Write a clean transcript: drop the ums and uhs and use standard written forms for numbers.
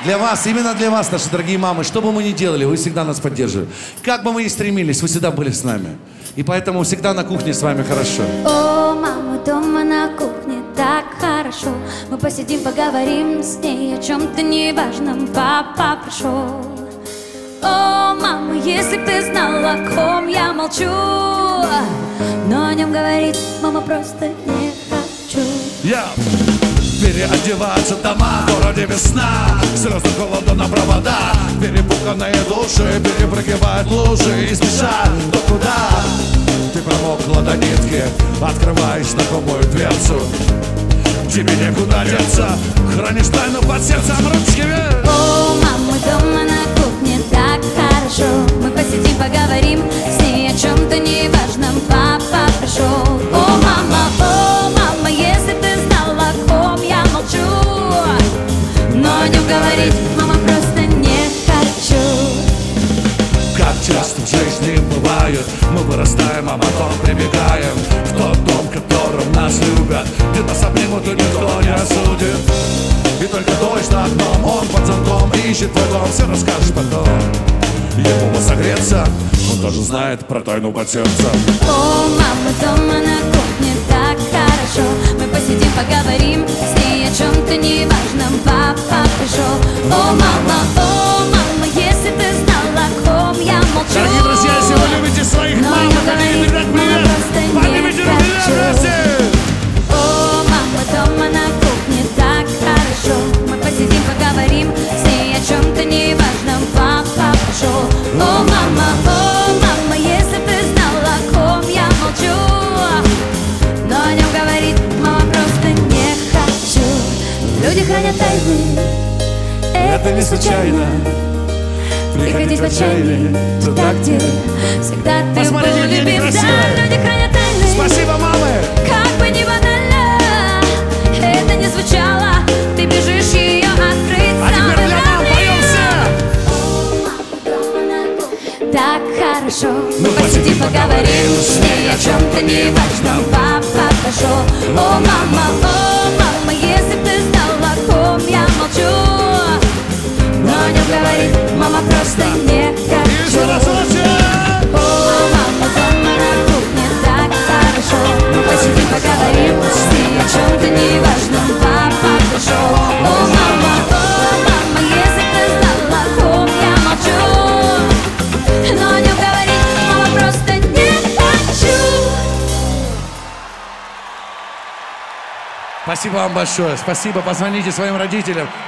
Для вас, именно для вас, наши дорогие мамы, что бы мы ни делали, вы всегда нас поддерживали. Как бы мы ни стремились, вы всегда были с нами. И поэтому всегда на кухне с вами хорошо. О, мама, дома на кухне так хорошо. Мы посидим, поговорим с ней о чем-то неважном. Папа пришел. О, мама, если б ты знала, о ком я молчу, но о нем говорить, мама, просто не хочу. Переодеваются дома, в городе весна, слезы холода на провода, перепуганные души перепрыгивают лужи и спешат. Но куда? Ты промокла до нитки, открываешь знакомую дверцу. Тебе некуда деться, хранишь тайну под сердцем, ручки вверх. О, мама, дома на кухне так хорошо. Мы посидим, поговорим с ней о чем-то неважном. Папа пришел. О, мама, если б ты знала, о ком я молчу, но о нем говорить, мама, просто не хочу. Как часто в жизни бывает, мы вырастаем, а потом прибегаем в тот дом, в котором нас любят, где нас обнимут и никто не осудит. И только дождь за окном, он под замком ищет твой дом, все расскажешь потом. Ему бы согреться, он тоже знает про тайну под сердцем. О, мама, дома на кухне так хорошо. Мы посидим, поговорим с ней о чем-то неважном. Папа пришел. О, мама, если б ты знала, о ком я молчу. Дорогие друзья, если вы любите своих Но мам, не хотите говори, передать мама, просто привет, не поднимите руки вверх, хочу. здрасте! О, мама, дома на кухне так хорошо. Мы посидим, поговорим с ней о чем-то неважном. Папа пришел. О, мама, если б ты знала, о ком я молчу, но о нем говорить, мама, просто не хочу. Люди хранят тайны, это не случайно. Приходить в отчаяние туда, где всегда ты был Посмотрите, какие они любим. красивые. Да, люди хранят тайны. Спасибо, мамы! Как бы ни банально это не звучало, ты бежишь ее открыть. А теперь для мам поем все! Так хорошо. Мы посидим, поговорим с ней о чем-то неважном. Папа пошел. О, мама, если б ты знала, о ком я молчу, но о нем говорить, мама, просто не хочу. О, мама, дома на кухне так хорошо. Мы посидим, поговорим с ней о чем-то неважном. Папа пришел. О, мама, если б ты знала, о ком я молчу, но о нем говорить, мама, просто не хочу. Спасибо вам большое, спасибо, позвоните своим родителям.